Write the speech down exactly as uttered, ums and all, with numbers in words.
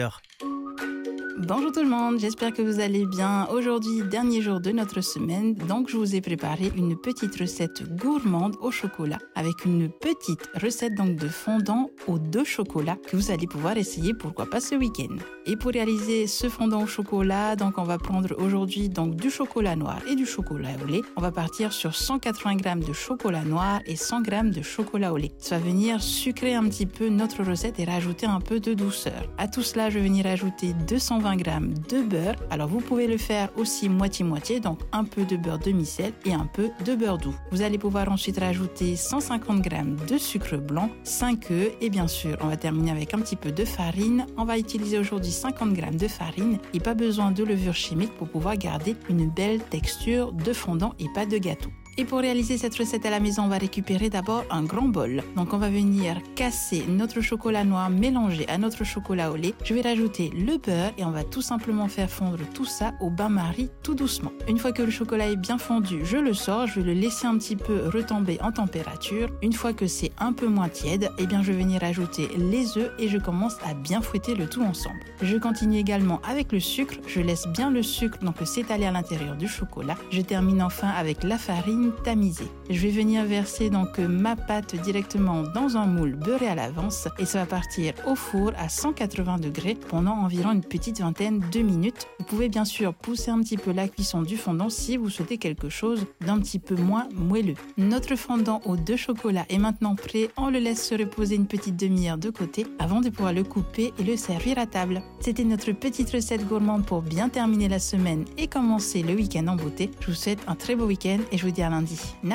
Bonjour tout le monde, j'espère que vous allez bien. Aujourd'hui, dernier jour de notre semaine, donc je vous ai préparé une petite recette gourmande au chocolat avec une petite recette donc de fondant aux deux chocolats que vous allez pouvoir essayer, pourquoi pas ce week-end. Et pour réaliser ce fondant au chocolat, donc on va prendre aujourd'hui donc du chocolat noir et du chocolat au lait. On va partir sur cent quatre-vingts grammes de chocolat noir et cent grammes de chocolat au lait. Ça va venir sucrer un petit peu notre recette et rajouter un peu de douceur. À tout cela, je vais venir ajouter deux cent vingt grammes de beurre. Alors vous pouvez le faire aussi moitié-moitié, donc un peu de beurre demi-sel et un peu de beurre doux. Vous allez pouvoir ensuite rajouter cent cinquante grammes de sucre blanc, cinq œufs et bien sûr, on va terminer avec un petit peu de farine. On va utiliser aujourd'hui cinquante grammes de farine et pas besoin de levure chimique pour pouvoir garder une belle texture de fondant et pas de gâteau. Et pour réaliser cette recette à la maison, on va récupérer d'abord un grand bol. Donc on va venir casser notre chocolat noir mélangé à notre chocolat au lait. Je vais rajouter le beurre et on va tout simplement faire fondre tout ça au bain-marie tout doucement. Une fois que le chocolat est bien fondu, je le sors, je vais le laisser un petit peu retomber en température. Une fois que c'est un peu moins tiède, eh bien je vais venir ajouter les œufs et je commence à bien fouetter le tout ensemble. Je continue également avec le sucre. Je laisse bien le sucre donc s'étaler à l'intérieur du chocolat. Je termine enfin avec la farine tamisée. Je vais venir verser donc ma pâte directement dans un moule beurré à l'avance et ça va partir au four à cent quatre-vingts degrés pendant environ une petite vingtaine de minutes. Vous pouvez bien sûr pousser un petit peu la cuisson du fondant si vous souhaitez quelque chose d'un petit peu moins moelleux. Notre fondant aux deux chocolats est maintenant prêt. On le laisse se reposer une petite demi-heure de côté avant de pouvoir le couper et le servir à table. C'était notre petite recette gourmande pour bien terminer la semaine et commencer le week-end en beauté. Je vous souhaite un très beau week-end et je vous dis à lundi.